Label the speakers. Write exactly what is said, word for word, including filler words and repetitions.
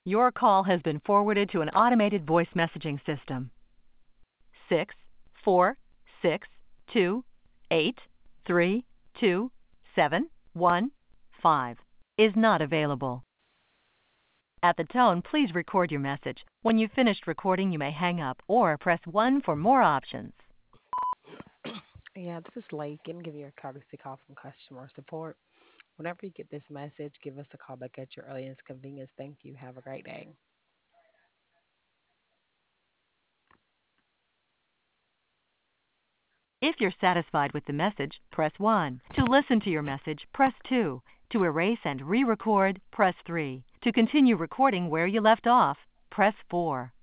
Speaker 1: Your call has been forwarded to an automated voice messaging system. Six, four, six, two, eight, three, two, seven, one, five is not available. At the tone, please record your message. When you've finished recording, you may hang up or press one for more options.
Speaker 2: Yeah, this is Lake. I'm giving you a courtesy call from customer support. Whenever you get this message, give us a call back at your earliest convenience. Thank you. Have a great day.
Speaker 1: If you're satisfied with the message, press one. To listen to your message, press two. To erase and re-record, press three. To continue recording where you left off, press four.